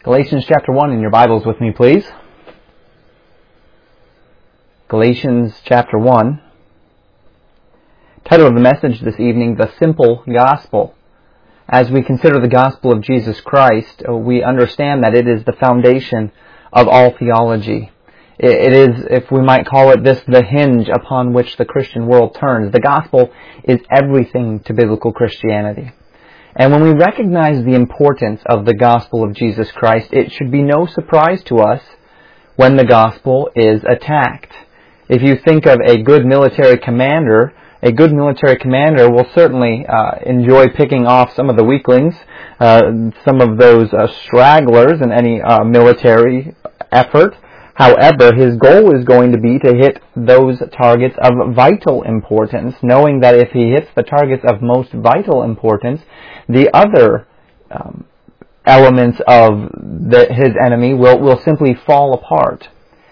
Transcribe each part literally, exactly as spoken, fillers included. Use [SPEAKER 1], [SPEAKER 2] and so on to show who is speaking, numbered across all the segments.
[SPEAKER 1] Galatians chapter one in your Bibles with me, please. Galatians chapter one. Title of the message this evening, The Simple Gospel. As we consider the gospel of Jesus Christ, we understand that it is the foundation of all theology. It is, if we might call it this, the hinge upon which the Christian world turns. The gospel is everything to biblical Christianity. And when we recognize the importance of the gospel of Jesus Christ, it should be no surprise to us when the gospel is attacked. If you think of a good military commander, a good military commander will certainly uh, enjoy picking off some of the weaklings, uh, some of those uh, stragglers in any uh, military effort. However, his goal is going to be to hit those targets of vital importance, knowing that if he hits the targets of most vital importance, the other um, elements of the, his enemy will, will simply fall apart.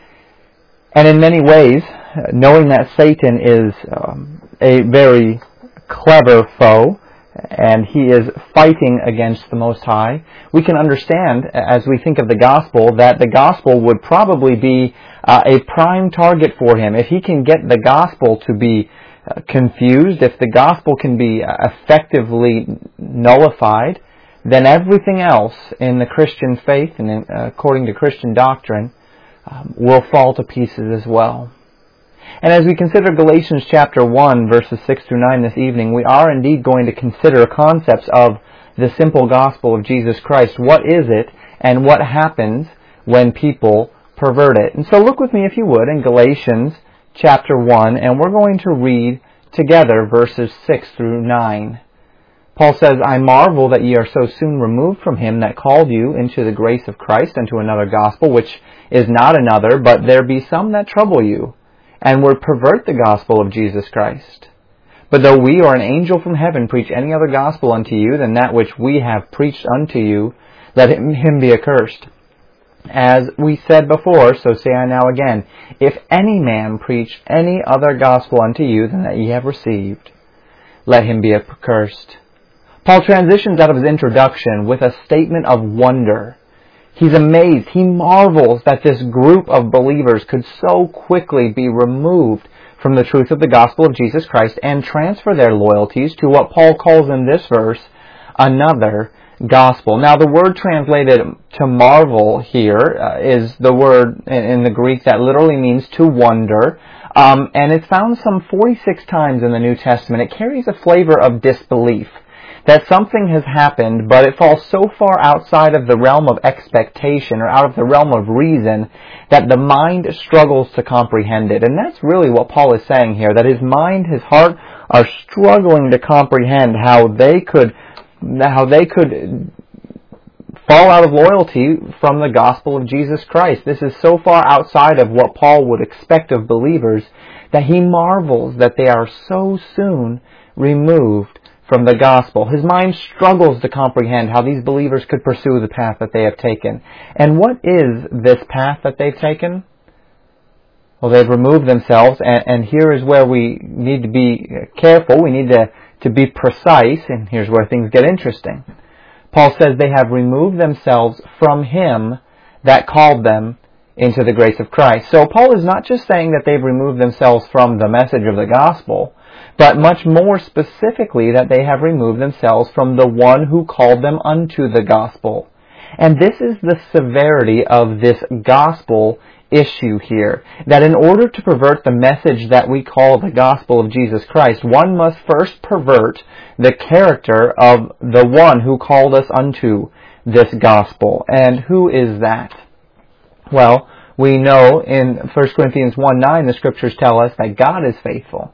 [SPEAKER 1] And in many ways, knowing that Satan is um, a very clever foe, and he is fighting against the Most High, we can understand, as we think of the gospel, that the gospel would probably be uh, a prime target for him. If he can get the gospel to be uh, confused, if the gospel can be uh, effectively nullified, then everything else in the Christian faith and in, uh, according to Christian doctrine um, will fall to pieces as well. And as we consider Galatians chapter one, verses six through nine this evening, we are indeed going to consider concepts of the simple gospel of Jesus Christ. What is it, and what happens when people pervert it? And so look with me, if you would, in Galatians chapter one, and we're going to read together verses six through nine. Paul says, I marvel that ye are so soon removed from him that called you into the grace of Christ unto another gospel, which is not another, but there be some that trouble you, and would pervert the gospel of Jesus Christ. But though we or an angel from heaven preach any other gospel unto you than that which we have preached unto you, let him, him be accursed. As we said before, so say I now again, if any man preach any other gospel unto you than that ye have received, let him be accursed. Paul transitions out of his introduction with a statement of wonder. He's amazed. He marvels that this group of believers could so quickly be removed from the truth of the gospel of Jesus Christ and transfer their loyalties to what Paul calls in this verse, another gospel. Now, the word translated to marvel here uh, is the word in the Greek that literally means to wonder, um, and it's found some forty-six times in the New Testament. It carries a flavor of disbelief, that something has happened, but it falls so far outside of the realm of expectation or out of the realm of reason that the mind struggles to comprehend it. And that's really what Paul is saying here, that his mind, his heart are struggling to comprehend how they could, how they could fall out of loyalty from the gospel of Jesus Christ. This is so far outside of what Paul would expect of believers that he marvels that they are so soon removed from the gospel. His mind struggles to comprehend how these believers could pursue the path that they have taken. And what is this path that they've taken? Well, they've removed themselves, and, and here is where we need to be careful. We need to, to be precise, and here's where things get interesting. Paul says they have removed themselves from him that called them into the grace of Christ. So Paul is not just saying that they've removed themselves from the message of the gospel, but much more specifically that they have removed themselves from the one who called them unto the gospel. And this is the severity of this gospel issue here, that in order to pervert the message that we call the gospel of Jesus Christ, one must first pervert the character of the one who called us unto this gospel. And who is that? Well, we know in First Corinthians one nine, the scriptures tell us that God is faithful,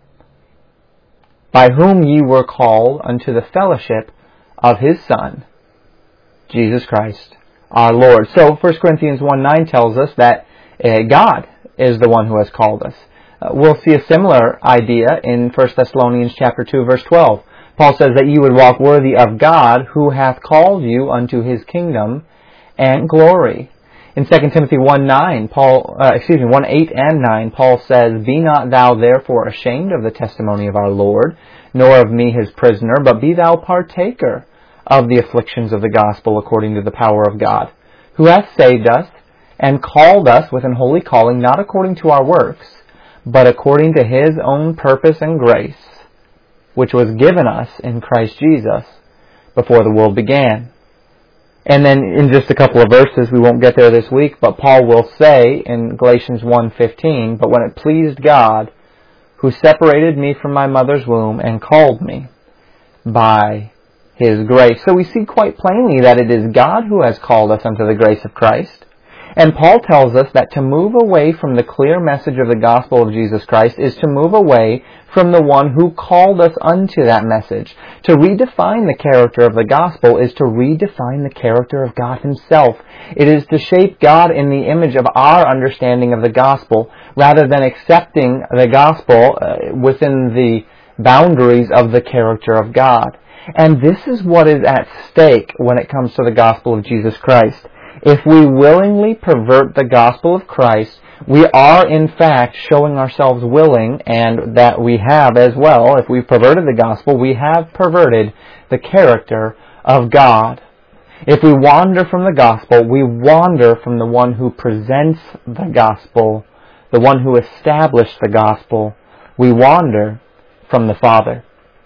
[SPEAKER 1] by whom ye were called unto the fellowship of his Son, Jesus Christ our Lord. So First Corinthians one nine tells us that uh, God is the one who has called us. Uh, we'll see a similar idea in First Thessalonians chapter two, verse twelve. Paul says that you would walk worthy of God, who hath called you unto his kingdom and glory. In Second Timothy one nine, Paul, uh, excuse me, one eight and nine, Paul says, Be not thou therefore ashamed of the testimony of our Lord, nor of me his prisoner, but be thou partaker of the afflictions of the gospel according to the power of God, who hath saved us, and called us with an holy calling, not according to our works, but according to His own purpose and grace, which was given us in Christ Jesus before the world began. And then in just a couple of verses, we won't get there this week, but Paul will say in Galatians one fifteen, "But when it pleased God, who separated me from my mother's womb and called me by His grace." So we see quite plainly that it is God who has called us unto the grace of Christ. And Paul tells us that to move away from the clear message of the gospel of Jesus Christ is to move away from the one who called us unto that message. To redefine the character of the gospel is to redefine the character of God Himself. It is to shape God in the image of our understanding of the gospel, rather than accepting the gospel uh, within the boundaries of the character of God. And this is what is at stake when it comes to the gospel of Jesus Christ. If we willingly pervert the gospel of Christ, we are in fact showing ourselves willing, and that we have as well. If we've perverted the gospel, we have perverted the character of God. If we wander from the gospel, we wander from the one who presents the gospel, the one who established the gospel. We wander from the Father.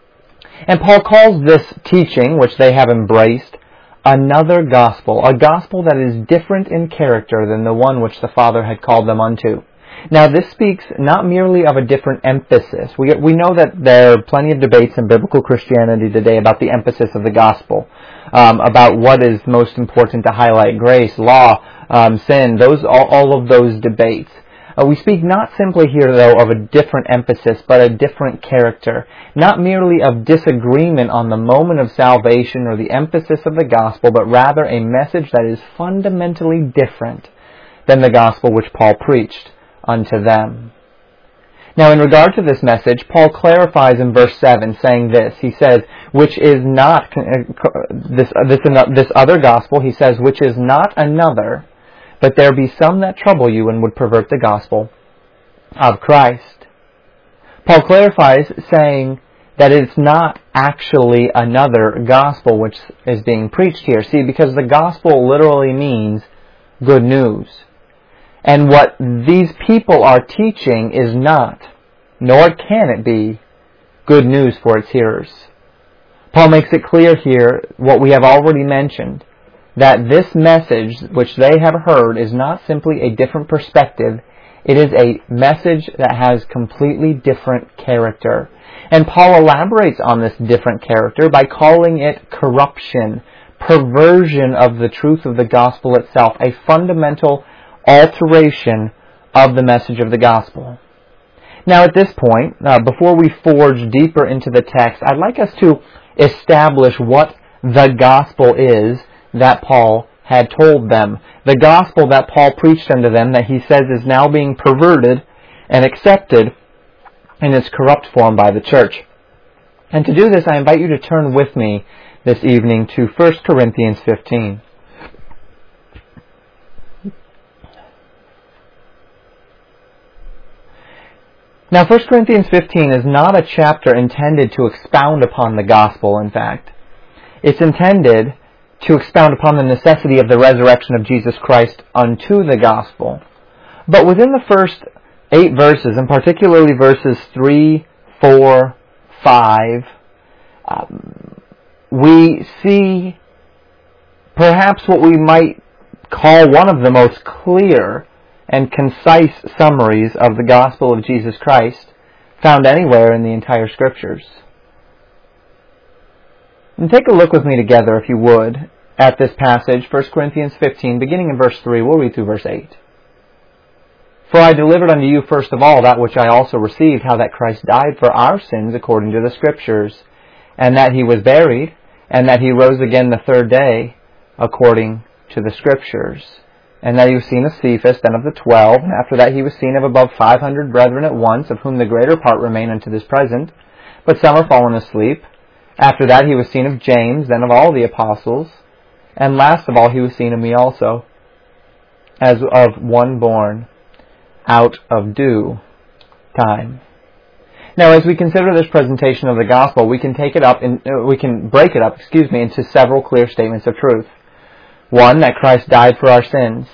[SPEAKER 1] And Paul calls this teaching, which they have embraced, another gospel, a gospel that is different in character than the one which the Father had called them unto. Now, this speaks not merely of a different emphasis. We, we know that there are plenty of debates in biblical Christianity today about the emphasis of the gospel, um, about what is most important to highlight: grace, law, um, sin, those all, all of those debates. Uh, we speak not simply here, though, of a different emphasis, but a different character. Not merely of disagreement on the moment of salvation or the emphasis of the gospel, but rather a message that is fundamentally different than the gospel which Paul preached unto them. Now, in regard to this message, Paul clarifies in verse seven, saying this. He says, which is not, this, this, this other gospel, he says, which is not another, but there be some that trouble you and would pervert the gospel of Christ. Paul clarifies, saying that it's not actually another gospel which is being preached here. See, because the gospel literally means good news. And what these people are teaching is not, nor can it be, good news for its hearers. Paul makes it clear here what we have already mentioned, that this message which they have heard is not simply a different perspective. It is a message that has completely different character. And Paul elaborates on this different character by calling it corruption, perversion of the truth of the gospel itself, a fundamental alteration of the message of the gospel. Now, at this point, uh, before we forge deeper into the text, I'd like us to establish what the gospel is that Paul had told them. The gospel that Paul preached unto them, that he says is now being perverted and accepted in its corrupt form by the church. And to do this, I invite you to turn with me this evening to First Corinthians fifteen. Now, First Corinthians fifteen is not a chapter intended to expound upon the gospel, in fact. It's intended to expound upon the necessity of the resurrection of Jesus Christ unto the gospel. But within the first eight verses, and particularly verses three, four, five, um, we see perhaps what we might call one of the most clear and concise summaries of the gospel of Jesus Christ found anywhere in the entire Scriptures. And take a look with me together, if you would, at this passage, First Corinthians fifteen, beginning in verse three. We'll read through verse eight. For I delivered unto you first of all that which I also received, how that Christ died for our sins according to the Scriptures, and that He was buried, and that He rose again the third day according to the Scriptures, and that He was seen of Cephas, then of the twelve, and after that He was seen of above five hundred brethren at once, of whom the greater part remain unto this present, but some are fallen asleep. After that He was seen of James, then of all the apostles, and last of all He was seen of me also, as of one born out of due time. Now, as we consider this presentation of the gospel, we can take it up in, uh, we can break it up, excuse me, into several clear statements of truth. One, that Christ died for our sins.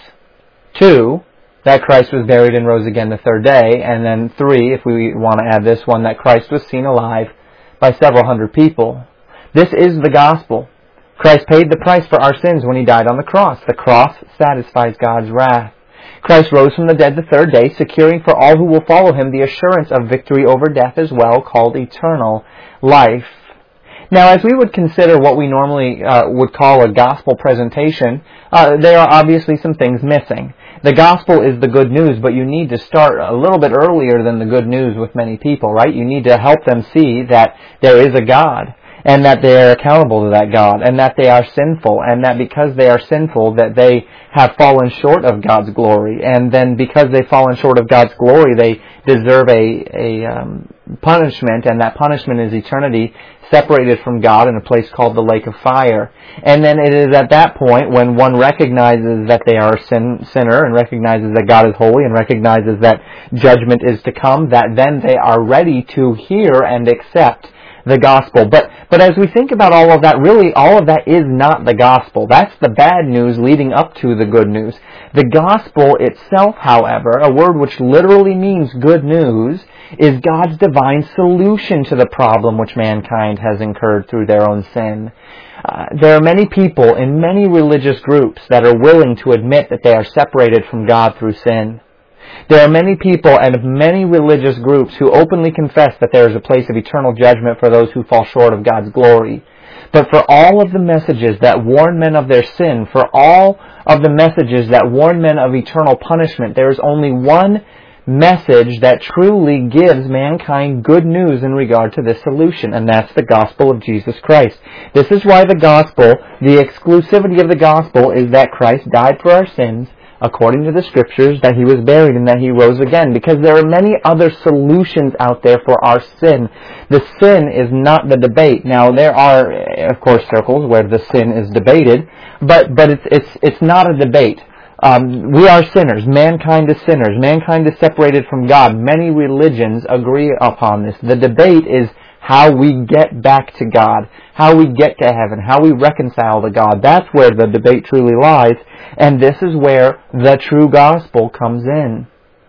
[SPEAKER 1] Two, that Christ was buried and rose again the third day. And then three, if we want to add this one, that Christ was seen alive by several hundred people. This is the gospel. Christ paid the price for our sins when He died on the cross. The cross satisfies God's wrath. Christ rose from the dead the third day, securing for all who will follow Him the assurance of victory over death as well, called eternal life. Now, as we would consider what we normally uh, would call a gospel presentation, uh, there are obviously some things missing. The gospel is the good news, but you need to start a little bit earlier than the good news with many people, right? You need to help them see that there is a God, and that they are accountable to that God, and that they are sinful, and that because they are sinful, that they have fallen short of God's glory, and then because they've fallen short of God's glory, they deserve a, a um, punishment, and that punishment is eternity separated from God in a place called the lake of fire. And then it is at that point when one recognizes that they are a sin, sinner, and recognizes that God is holy, and recognizes that judgment is to come, that then they are ready to hear and accept the gospel. But but as we think about all of that, really all of that is not the gospel. That's the bad news leading up to the good news. The gospel itself, however, a word which literally means good news, is God's divine solution to the problem which mankind has incurred through their own sin. Uh, there are many people in many religious groups that are willing to admit that they are separated from God through sin. There are many people and many religious groups who openly confess that there is a place of eternal judgment for those who fall short of God's glory. But for all of the messages that warn men of their sin, for all of the messages that warn men of eternal punishment, there is only one message that truly gives mankind good news in regard to this solution, and that's the gospel of Jesus Christ. This is why the gospel, the exclusivity of the gospel, is that Christ died for our sins, according to the Scriptures, that He was buried and that He rose again, because there are many other solutions out there for our sin. The sin is not the debate. Now, there are, of course, circles where the sin is debated, but but it's it's it's not a debate. Um, we are sinners. Mankind is sinners. Mankind is separated from God. Many religions agree upon this. The debate is how we get back to God, how we get to heaven, how we reconcile to God. That's where the debate truly lies, and this is where the true gospel comes in.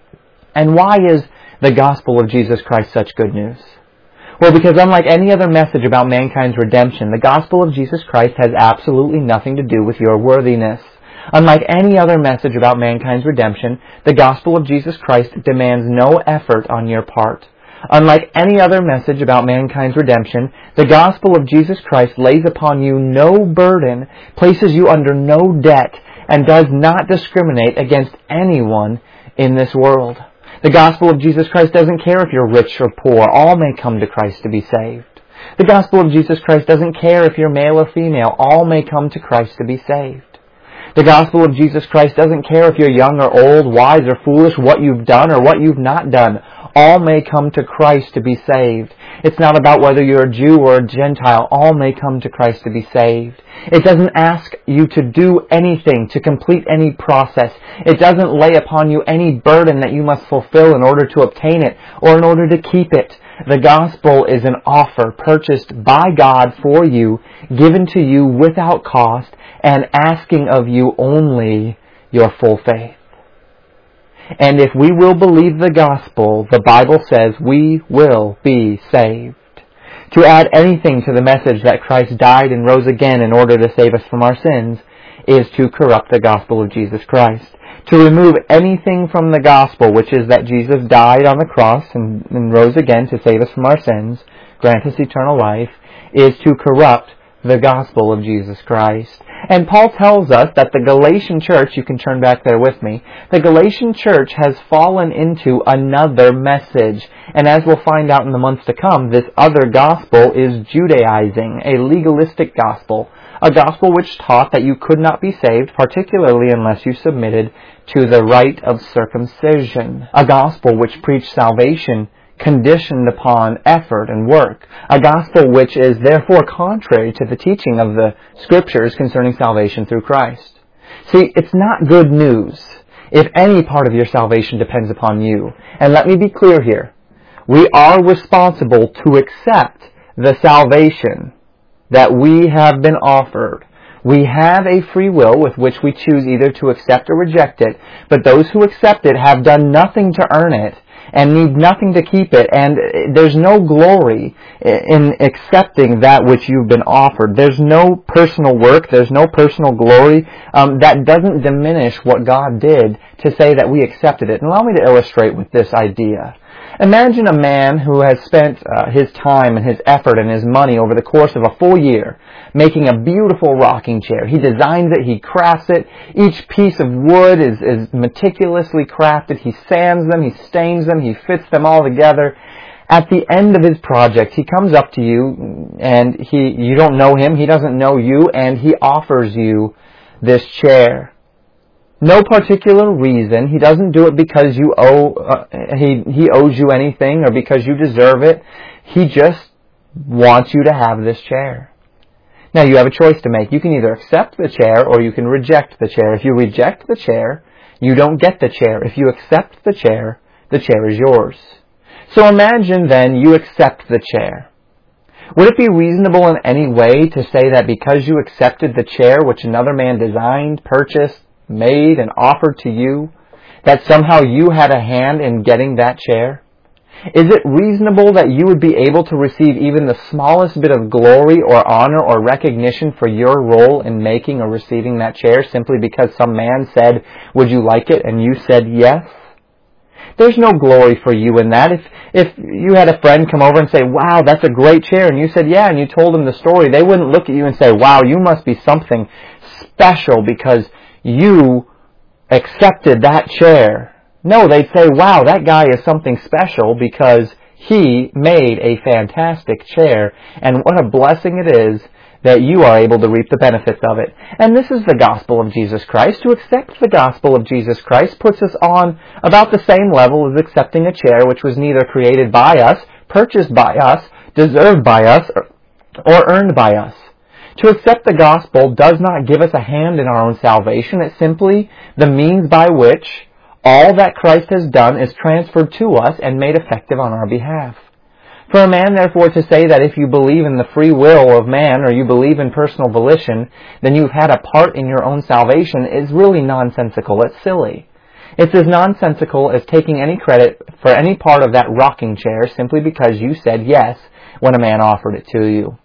[SPEAKER 1] And why is the gospel of Jesus Christ such good news? Well, because unlike any other message about mankind's redemption, the gospel of Jesus Christ has absolutely nothing to do with your worthiness. Unlike any other message about mankind's redemption, the gospel of Jesus Christ demands no effort on your part. Unlike any other message about mankind's redemption, the gospel of Jesus Christ lays upon you no burden, places you under no debt, and does not discriminate against anyone in this world. The gospel of Jesus Christ doesn't care if you're rich or poor. All may come to Christ to be saved. The gospel of Jesus Christ doesn't care if you're male or female. All may come to Christ to be saved. The gospel of Jesus Christ doesn't care if you're young or old, wise or foolish, what you've done or what you've not done. All may come to Christ to be saved. It's not about whether you're a Jew or a Gentile. All may come to Christ to be saved. It doesn't ask you to do anything, to complete any process. It doesn't lay upon you any burden that you must fulfill in order to obtain it or in order to keep it. The gospel is an offer purchased by God for you, given to you without cost, and asking of you only your full faith. And if we will believe the gospel, the Bible says we will be saved. To add anything to the message that Christ died and rose again in order to save us from our sins is to corrupt the gospel of Jesus Christ. To remove anything from the gospel, which is that Jesus died on the cross and, and rose again to save us from our sins, grant us eternal life, is to corrupt the gospel of Jesus Christ. And Paul tells us that the Galatian church, you can turn back there with me, the Galatian church has fallen into another message. And as we'll find out in the months to come, this other gospel is Judaizing, a legalistic gospel. A gospel which taught that you could not be saved, particularly unless you submitted to the rite of circumcision. A gospel which preached salvation conditioned upon effort and work. A gospel which is therefore contrary to the teaching of the Scriptures concerning salvation through Christ. See, it's not good news if any part of your salvation depends upon you. And let me be clear here. We are responsible to accept the salvation that we have been offered. We have a free will with which we choose either to accept or reject it, but those who accept it have done nothing to earn it and need nothing to keep it, and there's no glory in accepting that which you've been offered. There's no personal work, there's no personal glory. Um, that doesn't diminish what God did to say that we accepted it. And allow me to illustrate with this idea. Imagine a man who has spent uh, his time and his effort and his money over the course of a full year making a beautiful rocking chair. He designs it, he crafts it. Each piece of wood is, is meticulously crafted. He sands them, he stains them, he fits them all together. At the end of his project, he comes up to you and he you don't know him, he doesn't know you, and he offers you this chair. No particular reason. He doesn't do it because you owe uh, he he owes you anything or because you deserve it. He just wants you to have this chair. Now you have a choice to make. You can either accept the chair or you can reject the chair. If you reject the chair, you don't get the chair. If you accept the chair, the chair is yours. So imagine then you accept the chair. Would it be reasonable in any way to say that because you accepted the chair which another man designed, purchased, made, and offered to you, that somehow you had a hand in getting that chair? Is it reasonable that you would be able to receive even the smallest bit of glory or honor or recognition for your role in making or receiving that chair simply because some man said, "Would you like it?" and you said yes? There's no glory for you in that. If if you had a friend come over and say, "Wow, that's a great chair," and you said, "Yeah," and you told them the story, they wouldn't look at you and say, "Wow, you must be something special because you accepted that chair." No, they'd say, "Wow, that guy is something special because he made a fantastic chair, and what a blessing it is that you are able to reap the benefits of it." And this is the gospel of Jesus Christ. To accept the gospel of Jesus Christ puts us on about the same level as accepting a chair which was neither created by us, purchased by us, deserved by us, or, or earned by us. To accept the gospel does not give us a hand in our own salvation. It's simply the means by which all that Christ has done is transferred to us and made effective on our behalf. For a man, therefore, to say that if you believe in the free will of man or you believe in personal volition, then you've had a part in your own salvation is really nonsensical. It's silly. It's as nonsensical as taking any credit for any part of that rocking chair simply because you said yes when a man offered it to you.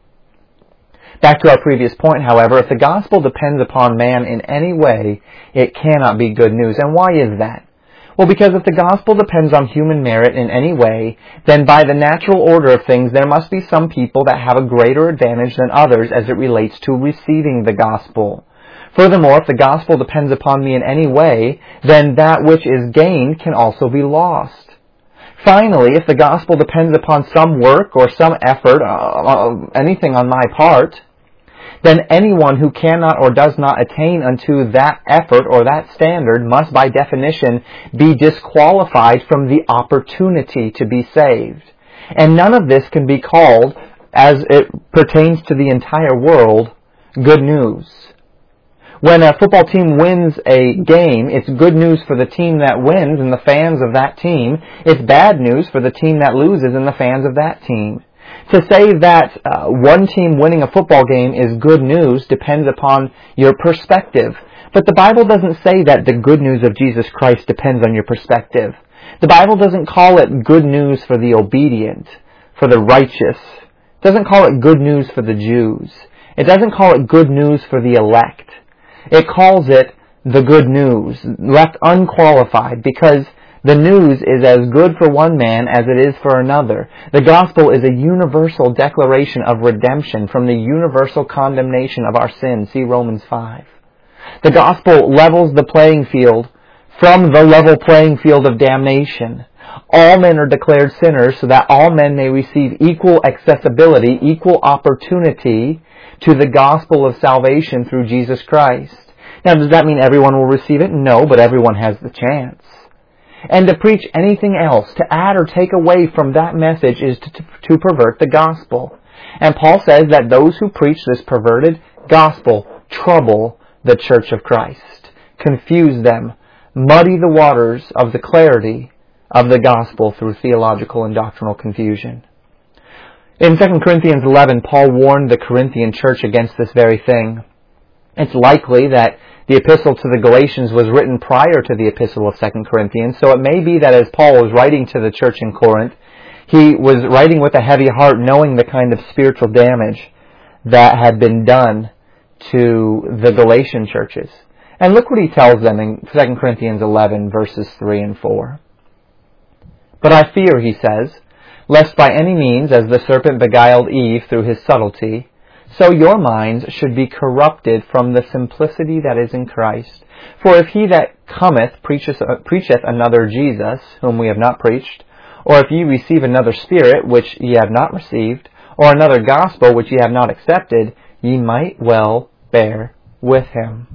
[SPEAKER 1] Back to our previous point, however, if the gospel depends upon man in any way, it cannot be good news. And why is that? Well, because if the gospel depends on human merit in any way, then by the natural order of things, there must be some people that have a greater advantage than others as it relates to receiving the gospel. Furthermore, if the gospel depends upon me in any way, then that which is gained can also be lost. Finally, if the gospel depends upon some work or some effort, uh, anything on my part, then anyone who cannot or does not attain unto that effort or that standard must by definition be disqualified from the opportunity to be saved. And none of this can be called, as it pertains to the entire world, good news. When a football team wins a game, it's good news for the team that wins and the fans of that team. It's bad news for the team that loses and the fans of that team. To say that uh, one team winning a football game is good news depends upon your perspective. But the Bible doesn't say that the good news of Jesus Christ depends on your perspective. The Bible doesn't call it good news for the obedient, for the righteous. It doesn't call it good news for the Jews. It doesn't call it good news for the elect. It calls it the good news, left unqualified, because the news is as good for one man as it is for another. The gospel is a universal declaration of redemption from the universal condemnation of our sin. See Romans five. The gospel levels the playing field from the level playing field of damnation. All men are declared sinners so that all men may receive equal accessibility, equal opportunity to the gospel of salvation through Jesus Christ. Now, does that mean everyone will receive it? No, but everyone has the chance. And to preach anything else, to add or take away from that message is to, to, to pervert the gospel. And Paul says that those who preach this perverted gospel trouble the church of Christ, confuse them, muddy the waters of the clarity of the gospel through theological and doctrinal confusion. In Second Corinthians eleven, Paul warned the Corinthian church against this very thing. It's likely that the epistle to the Galatians was written prior to the epistle of Second Corinthians, so it may be that as Paul was writing to the church in Corinth, he was writing with a heavy heart, knowing the kind of spiritual damage that had been done to the Galatian churches. And look what he tells them in Second Corinthians eleven, verses three and four. But I fear, he says, lest by any means, as the serpent beguiled Eve through his subtlety, so your minds should be corrupted from the simplicity that is in Christ. For if he that cometh preacheth, uh, preacheth another Jesus, whom we have not preached, or if ye receive another Spirit, which ye have not received, or another gospel, which ye have not accepted, ye might well bear with him.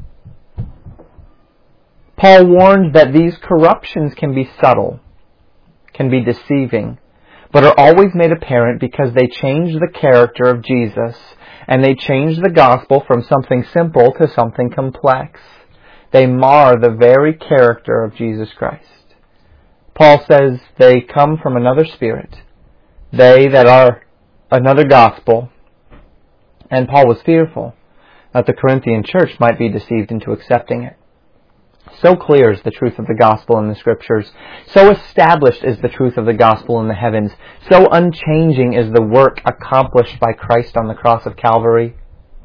[SPEAKER 1] Paul warned that these corruptions can be subtle, can be deceiving, but are always made apparent because they change the character of Jesus, and they change the gospel from something simple to something complex. They mar the very character of Jesus Christ. Paul says they come from another spirit, they that are another gospel, and Paul was fearful that the Corinthian church might be deceived into accepting it. So clear is the truth of the gospel in the Scriptures. So established is the truth of the gospel in the heavens. So unchanging is the work accomplished by Christ on the cross of Calvary,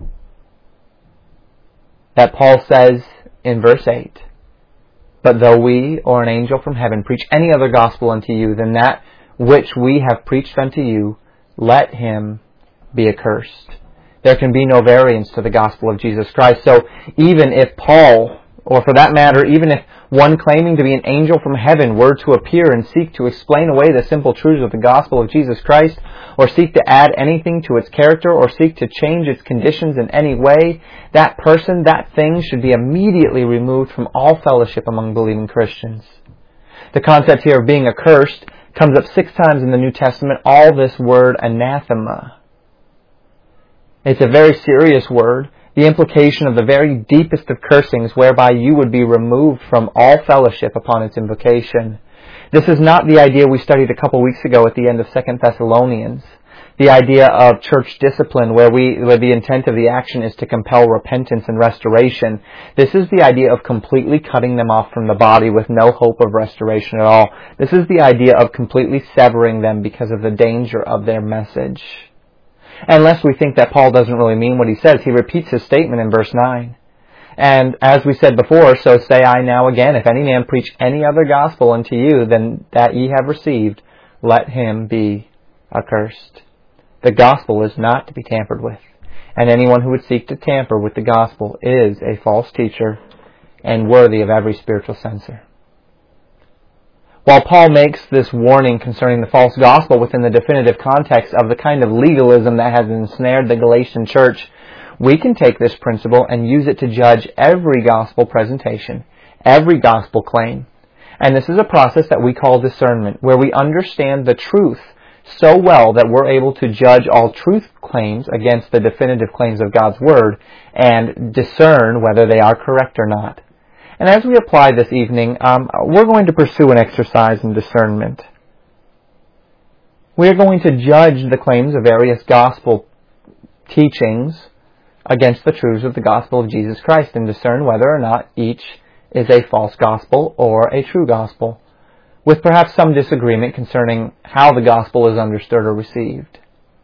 [SPEAKER 1] that Paul says in verse eight, But though we or an angel from heaven preach any other gospel unto you than that which we have preached unto you, let him be accursed. There can be no variance to the gospel of Jesus Christ. So even if Paul, or for that matter, even if one claiming to be an angel from heaven were to appear and seek to explain away the simple truths of the gospel of Jesus Christ, or seek to add anything to its character, or seek to change its conditions in any way, that person, that thing should be immediately removed from all fellowship among believing Christians. The concept here of being accursed comes up six times in the New Testament, all this word anathema. It's a very serious word. The implication of the very deepest of cursings, whereby you would be removed from all fellowship upon its invocation. This is not the idea we studied a couple weeks ago at the end of Second Thessalonians. The idea of church discipline, where we, where the intent of the action is to compel repentance and restoration. This is the idea of completely cutting them off from the body with no hope of restoration at all. This is the idea of completely severing them because of the danger of their message. Unless we think that Paul doesn't really mean what he says, he repeats his statement in verse nine. And as we said before, so say I now again, if any man preach any other gospel unto you than that ye have received, let him be accursed. The gospel is not to be tampered with. And anyone who would seek to tamper with the gospel is a false teacher and worthy of every spiritual censor. While Paul makes this warning concerning the false gospel within the definitive context of the kind of legalism that has ensnared the Galatian church, we can take this principle and use it to judge every gospel presentation, every gospel claim. And this is a process that we call discernment, where we understand the truth so well that we're able to judge all truth claims against the definitive claims of God's Word and discern whether they are correct or not. And as we apply this evening, um, we're going to pursue an exercise in discernment. We are going to judge the claims of various gospel teachings against the truths of the gospel of Jesus Christ and discern whether or not each is a false gospel or a true gospel, with perhaps some disagreement concerning how the gospel is understood or received.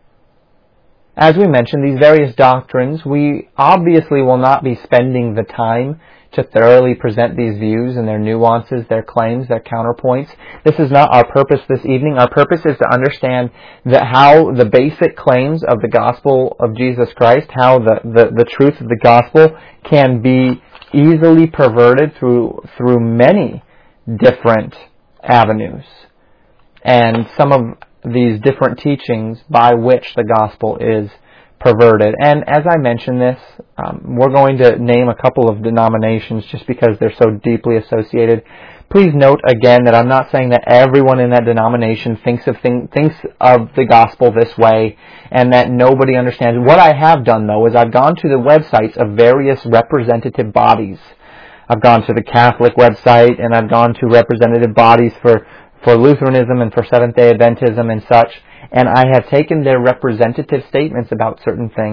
[SPEAKER 1] As we mentioned, these various doctrines, we obviously will not be spending the time to thoroughly present these views and their nuances, their claims, their counterpoints. This is not our purpose this evening. Our purpose is to understand that how the basic claims of the gospel of Jesus Christ, how the, the, the truth of the gospel can be easily perverted through through many different avenues. And some of these different teachings by which the gospel is perverted. And as I mention this, um, we're going to name a couple of denominations just because they're so deeply associated. Please note again that I'm not saying that everyone in that denomination thinks of thing, thinks of the gospel this way and that nobody understands. What I have done, though, is I've gone to the websites of various representative bodies. I've gone to the Catholic website and I've gone to representative bodies for, for Lutheranism and for Seventh-day Adventism and such. And I have taken their representative statements about certain things,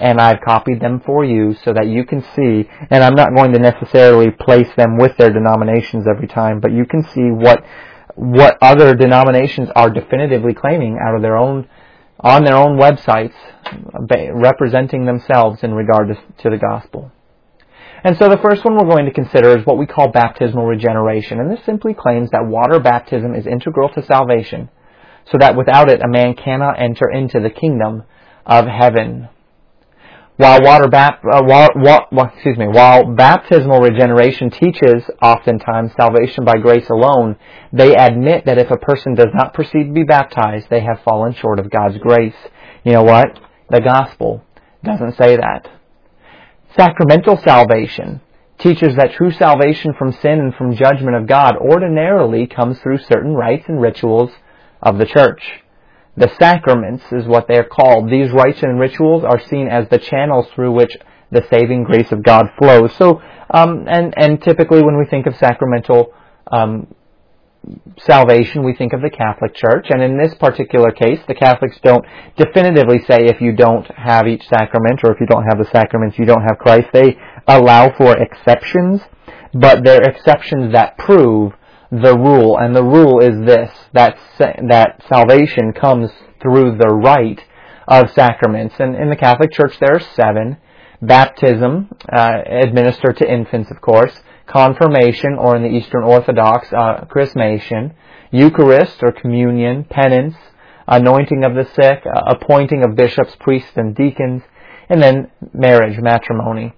[SPEAKER 1] and I've copied them for you so that you can see, and I'm not going to necessarily place them with their denominations every time, but you can see what what other denominations are definitively claiming out of their own, on their own websites, representing themselves in regard to, to the gospel. And so the first one we're going to consider is what we call baptismal regeneration, and this simply claims that water baptism is integral to salvation, so that without it a man cannot enter into the kingdom of heaven. While water bap- uh, while, while, excuse me, while baptismal regeneration teaches oftentimes salvation by grace alone, they admit that if a person does not proceed to be baptized, they have fallen short of God's grace. You know what? The gospel doesn't say that. Sacramental salvation teaches that true salvation from sin and from judgment of God ordinarily comes through certain rites and rituals of the church. The sacraments is what they are called. These rites and rituals are seen as the channels through which the saving grace of God flows. So, um, and, and typically when we think of sacramental um, salvation, we think of the Catholic Church. And in this particular case, the Catholics don't definitively say if you don't have each sacrament or if you don't have the sacraments, you don't have Christ. They allow for exceptions, but they're exceptions that prove the rule, and the rule is this, that that salvation comes through the rite of sacraments. And in the Catholic Church there are seven. Baptism, uh, administered to infants, of course. Confirmation, or in the Eastern Orthodox, uh, chrismation. Eucharist, or communion. Penance. Anointing of the sick. Uh, appointing of bishops, priests, and deacons. And then marriage, matrimony.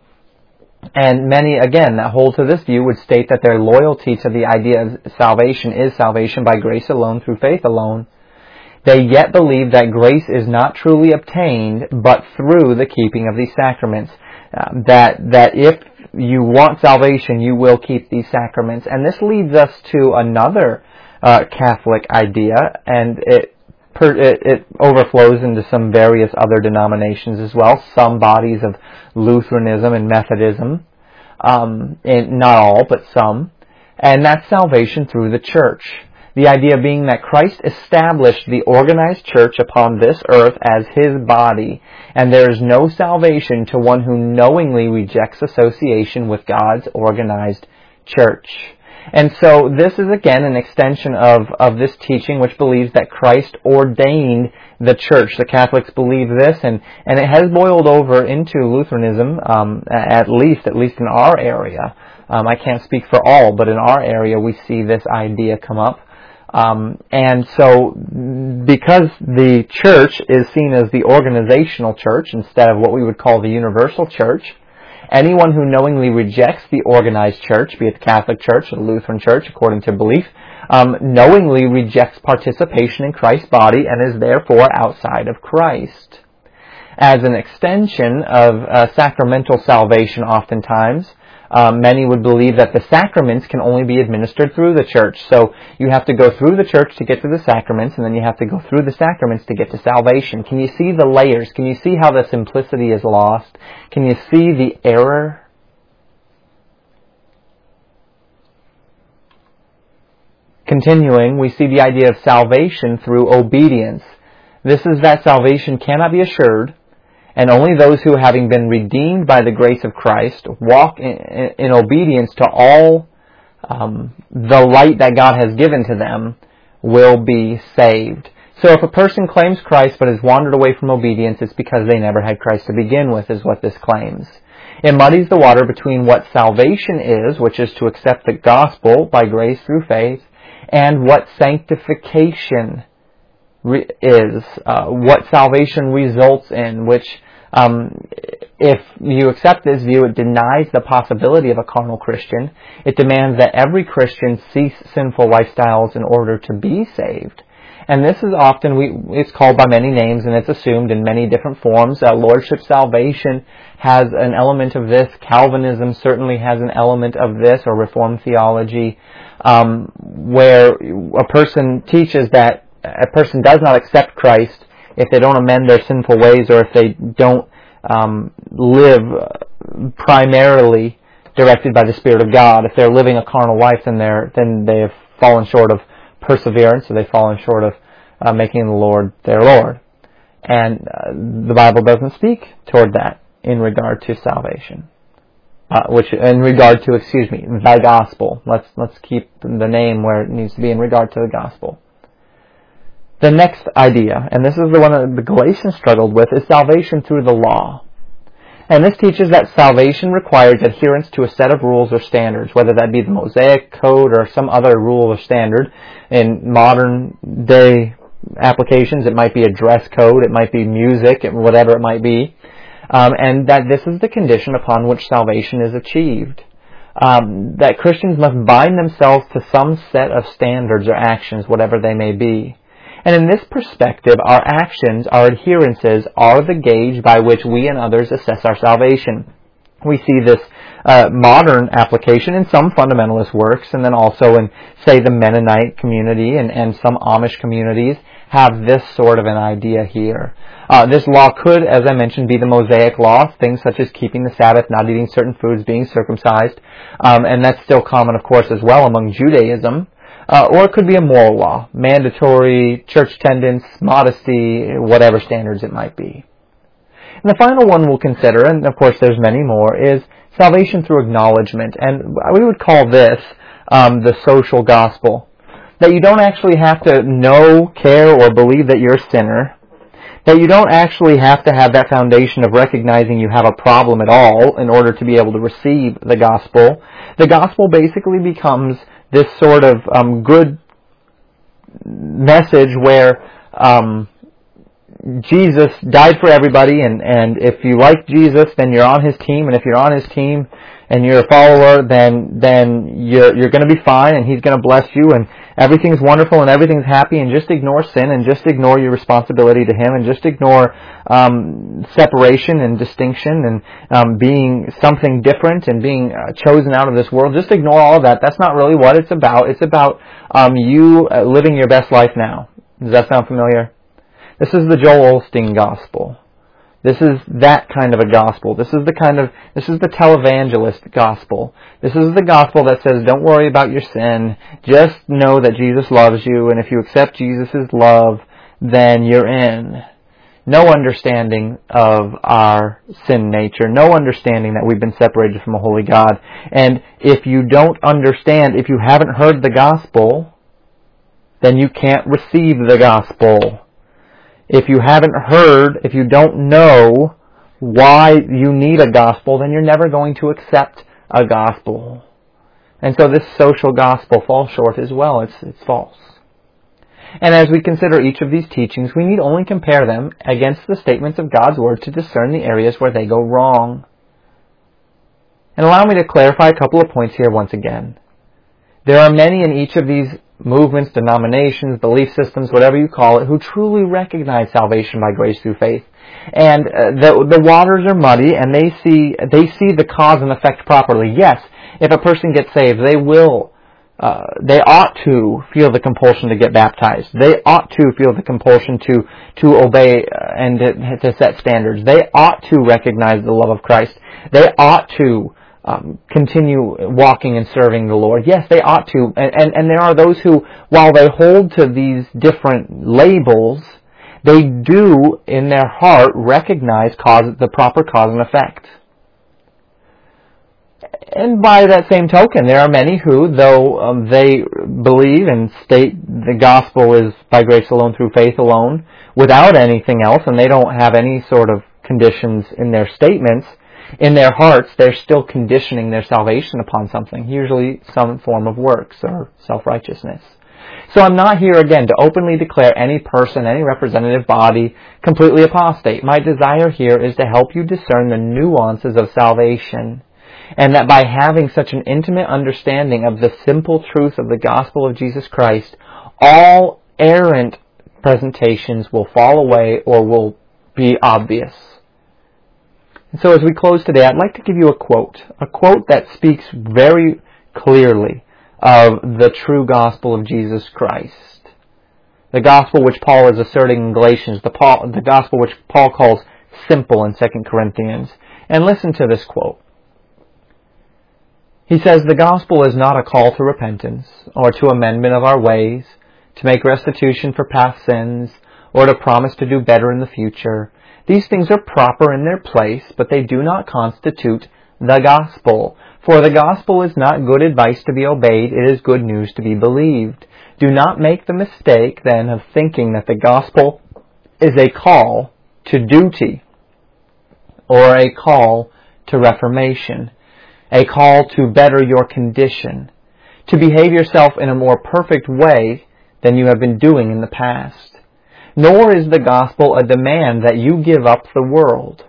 [SPEAKER 1] And many, again, that hold to this view would state that their loyalty to the idea of salvation is salvation by grace alone, through faith alone. They yet believe that grace is not truly obtained, but through the keeping of these sacraments. Uh, that that if you want salvation, you will keep these sacraments. And this leads us to another uh, Catholic idea, and it Per, it, it overflows into some various other denominations as well, some bodies of Lutheranism and Methodism, um, and not all, but some, and that's salvation through the church. The idea being that Christ established the organized church upon this earth as His body, and there is no salvation to one who knowingly rejects association with God's organized church. And so this is again an extension of, of this teaching which believes that Christ ordained the church. The Catholics believe this, and, and it has boiled over into Lutheranism, um, at least, at least in our area. Um, I can't speak for all, but in our area we see this idea come up. Um, and so because the church is seen as the organizational church instead of what we would call the universal church, anyone who knowingly rejects the organized church, be it the Catholic Church or the Lutheran Church, according to belief, um, knowingly rejects participation in Christ's body and is therefore outside of Christ. As an extension of uh, sacramental salvation oftentimes, um, many would believe that the sacraments can only be administered through the church. So you have to go through the church to get to the sacraments, and then you have to go through the sacraments to get to salvation. Can you see the layers? Can you see how the simplicity is lost? Can you see the error? Continuing, we see the idea of salvation through obedience. This is that salvation cannot be assured, and only those who, having been redeemed by the grace of Christ, walk in, in, in obedience to all um, the light that God has given to them, will be saved. So if a person claims Christ but has wandered away from obedience, it's because they never had Christ to begin with, is what this claims. It muddies the water between what salvation is, which is to accept the gospel by grace through faith, and what sanctification re- is, uh, what salvation results in, which um, if you accept this view, it denies the possibility of a carnal Christian. It demands that every Christian cease sinful lifestyles in order to be saved. And this is often, we, it's called by many names, and it's assumed in many different forms. Uh, Lordship salvation has an element of this. Calvinism certainly has an element of this, or Reformed theology, um, where a person teaches that a person does not accept Christ if they don't amend their sinful ways, or if they don't um, live primarily directed by the Spirit of God. If they're living a carnal life, then they're then they have fallen short of perseverance, so they've fallen short of uh, making the Lord their Lord. And uh, the Bible doesn't speak toward that in regard to salvation. Uh, which, in regard to, excuse me, the gospel. Let's, let's keep the name where it needs to be in regard to the gospel. The next idea, and this is the one that the Galatians struggled with, is salvation through the law. And this teaches that salvation requires adherence to a set of rules or standards, whether that be the Mosaic Code or some other rule or standard. In modern day applications, it might be a dress code, it might be music, whatever it might be. Um, and that this is the condition upon which salvation is achieved. Um, that Christians must bind themselves to some set of standards or actions, whatever they may be. And in this perspective, our actions, our adherences, are the gauge by which we and others assess our salvation. We see this uh, modern application in some fundamentalist works, and then also in, say, the Mennonite community and, and some Amish communities have this sort of an idea here. Uh, this law could, as I mentioned, be the Mosaic law, things such as keeping the Sabbath, not eating certain foods, being circumcised, um, and that's still common, of course, as well among Judaism. Uh, or it could be a moral law, mandatory church attendance, modesty, whatever standards it might be. And the final one we'll consider, and of course there's many more, is salvation through acknowledgement. And we would call this um, the social gospel. That you don't actually have to know, care, or believe that you're a sinner. That you don't actually have to have that foundation of recognizing you have a problem at all in order to be able to receive the gospel. The gospel basically becomes this sort of um, good message where um, Jesus died for everybody, and, and if you like Jesus, then you're on His team, and if you're on His team and you're a follower, then then you're you're going to be fine, and He's going to bless you, and everything's wonderful, and everything's happy, and just ignore sin, and just ignore your responsibility to Him, and just ignore um, separation and distinction, and um, being something different, and being uh, chosen out of this world. Just ignore all of that. That's not really what it's about. It's about um, you uh, living your best life now. Does that sound familiar? This is the Joel Osteen gospel. This is that kind of a gospel. This is the kind of, this is the televangelist gospel. This is the gospel that says, don't worry about your sin. Just know that Jesus loves you, and if you accept Jesus' love, then you're in. No understanding of our sin nature. No understanding that we've been separated from a holy God. And if you don't understand, if you haven't heard the gospel, then you can't receive the gospel. If you haven't heard, if you don't know why you need a gospel, then you're never going to accept a gospel. And so this social gospel falls short as well. It's, it's false. And as we consider each of these teachings, we need only compare them against the statements of God's Word to discern the areas where they go wrong. And allow me to clarify a couple of points here once again. There are many in each of these movements, denominations, belief systems, whatever you call it, who truly recognize salvation by grace through faith. And uh, the the waters are muddy, and they see they see the cause and effect properly. Yes, if a person gets saved, they will, uh, they ought to feel the compulsion to get baptized. They ought to feel the compulsion to to obey and to, to set standards. They ought to recognize the love of Christ. They ought to Um, continue walking and serving the Lord. Yes, they ought to. And, and, and there are those who, while they hold to these different labels, they do, in their heart, recognize cause, the proper cause and effect. And by that same token, there are many who, though um, they believe and state the gospel is by grace alone, through faith alone, without anything else, and they don't have any sort of conditions in their statements, in their hearts, they're still conditioning their salvation upon something, usually some form of works or self-righteousness. So I'm not here again to openly declare any person, any representative body, completely apostate. My desire here is to help you discern the nuances of salvation, and that by having such an intimate understanding of the simple truth of the gospel of Jesus Christ, all errant presentations will fall away or will be obvious. So as we close today, I'd like to give you a quote, a quote that speaks very clearly of the true gospel of Jesus Christ. The gospel which Paul is asserting in Galatians, the, Paul, the gospel which Paul calls simple in Second Corinthians. And listen to this quote. He says, "The gospel is not a call to repentance or to amendment of our ways, to make restitution for past sins, or to promise to do better in the future. These things are proper in their place, but they do not constitute the gospel. For the gospel is not good advice to be obeyed, it is good news to be believed. Do not make the mistake, then, of thinking that the gospel is a call to duty, or a call to reformation, a call to better your condition, to behave yourself in a more perfect way than you have been doing in the past. Nor is the gospel a demand that you give up the world,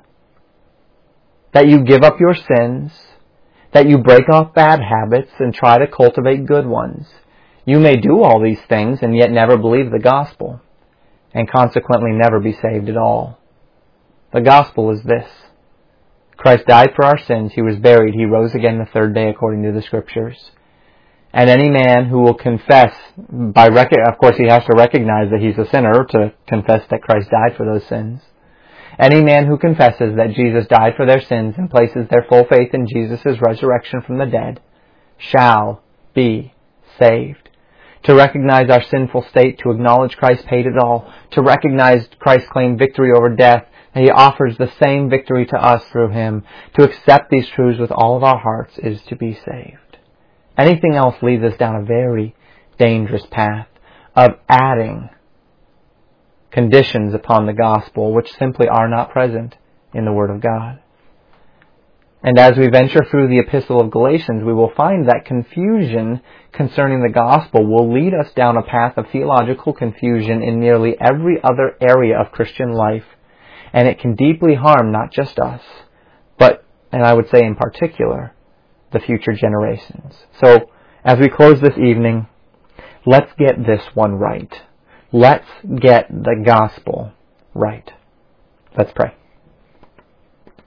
[SPEAKER 1] that you give up your sins, that you break off bad habits and try to cultivate good ones. You may do all these things and yet never believe the gospel, and consequently never be saved at all. The gospel is this: Christ died for our sins, He was buried, He rose again the third day according to the Scriptures. And any man who will confess, by rec- of course he has to recognize that he's a sinner to confess that Christ died for those sins. Any man who confesses that Jesus died for their sins and places their full faith in Jesus' resurrection from the dead shall be saved. To recognize our sinful state, to acknowledge Christ paid it all, to recognize Christ's claimed victory over death, that He offers the same victory to us through Him, to accept these truths with all of our hearts is to be saved. Anything else leads us down a very dangerous path of adding conditions upon the gospel which simply are not present in the Word of God. And as we venture through the Epistle of Galatians, we will find that confusion concerning the gospel will lead us down a path of theological confusion in nearly every other area of Christian life. And it can deeply harm not just us, but, and I would say in particular, the future generations. So, as we close this evening, let's get this one right. Let's get the gospel right. Let's pray.